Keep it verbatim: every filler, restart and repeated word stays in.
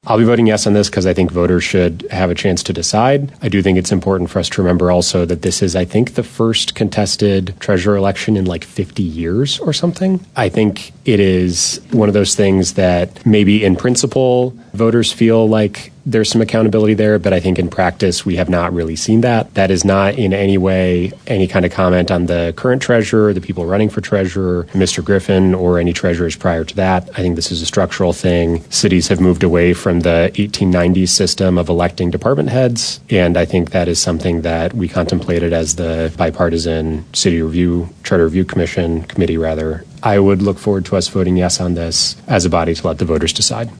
I'll be voting yes on this because I think voters should have a chance to decide. I do think it's important for us to remember also that this is, I think, the first contested treasurer election in like fifty years or something. I think it is one of those things that maybe in principle voters feel like there's some accountability there, but I think in practice we have not really seen that. That is not in any way any kind of comment on the current treasurer, the people running for treasurer, Mister Griffin, or any treasurers prior to that. I think this is a structural thing. Cities have moved away from the eighteen nineties system of electing department heads, and I think that is something that we contemplated as the bipartisan City Review, Charter Review Commission, committee rather. I would look forward to us voting yes on this as a body to let the voters decide.